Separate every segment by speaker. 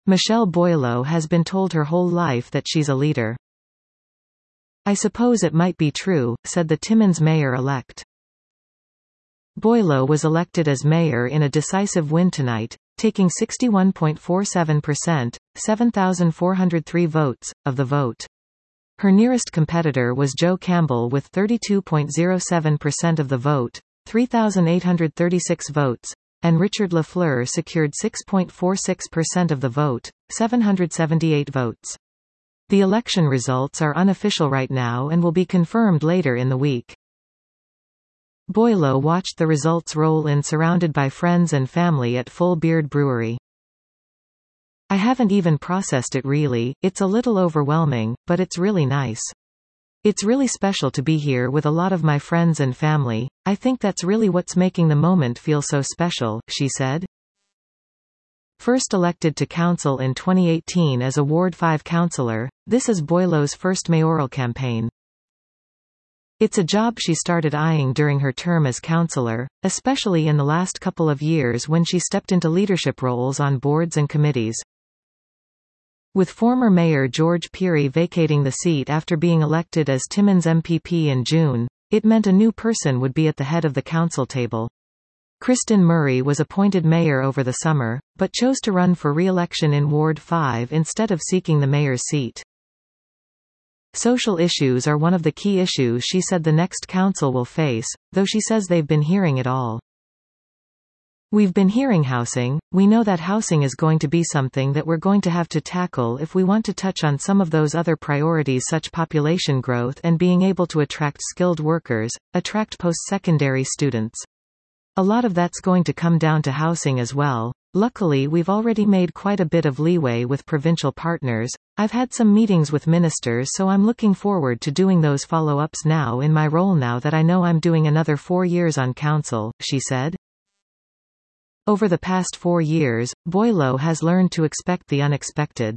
Speaker 1: Michelle Boileau has been told her whole life that she's a leader. I suppose it might be true, said the Timmins mayor-elect. Boileau was elected as mayor in a decisive win tonight, taking 61.47%, 7,403 votes, of the vote. Her nearest competitor was Joe Campbell with 32.07% of the vote, 3,836 votes, and Richard Lafleur secured 6.46% of the vote, 778 votes. The election results are unofficial right now and will be confirmed later in the week. Boileau watched the results roll in surrounded by friends and family at Full Beard Brewery. I haven't even processed it really, it's a little overwhelming, but it's really nice. It's really special to be here with a lot of my friends and family. I think that's really what's making the moment feel so special, she said. First elected to council in 2018 as a Ward 5 councillor, this is Boileau's first mayoral campaign. It's a job she started eyeing during her term as councillor, especially in the last couple of years when she stepped into leadership roles on boards and committees. With former Mayor George Pirie vacating the seat after being elected as Timmins MPP in June, it meant a new person would be at the head of the council table. Kristen Murray was appointed mayor over the summer, but chose to run for re-election in Ward 5 instead of seeking the mayor's seat. Social issues are one of the key issues she said the next council will face, though she says they've been hearing it all. We've been hearing housing. We know that housing is going to be something that we're going to have to tackle if we want to touch on some of those other priorities such population growth and being able to attract skilled workers, attract post-secondary students. A lot of that's going to come down to housing as well. Luckily we've already made quite a bit of leeway with provincial partners. I've had some meetings with ministers so I'm looking forward to doing those follow-ups now in my role now that I know I'm doing another 4 years on council, she said. Over the past 4 years, Boileau has learned to expect the unexpected.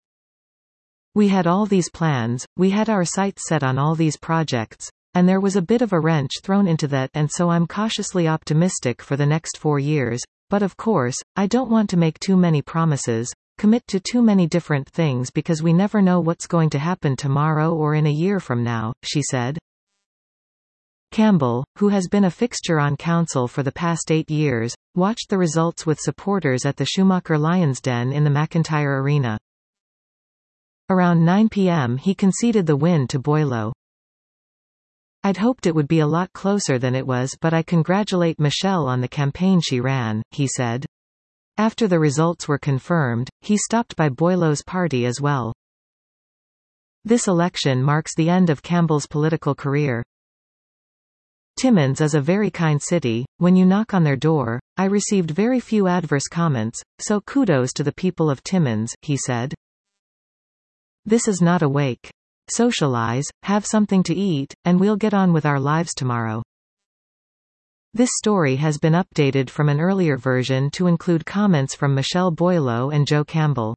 Speaker 1: We had all these plans, we had our sights set on all these projects, and there was a bit of a wrench thrown into that, and so I'm cautiously optimistic for the next 4 years, but of course, I don't want to make too many promises, commit to too many different things because we never know what's going to happen tomorrow or in a year from now, she said. Campbell, who has been a fixture on council for the past 8 years, watched the results with supporters at the Schumacher Lions Den in the McIntyre Arena. Around 9 p.m. he conceded the win to Boileau. I'd hoped it would be a lot closer than it was, but I congratulate Michelle on the campaign she ran, he said. After the results were confirmed, he stopped by Boileau's party as well. This election marks the end of Campbell's political career. Timmins is a very kind city. When you knock on their door, I received very few adverse comments, so kudos to the people of Timmins, he said. This is not a wake. Socialize, have something to eat, and we'll get on with our lives tomorrow. This story has been updated from an earlier version to include comments from Michelle Boileau and Joe Campbell.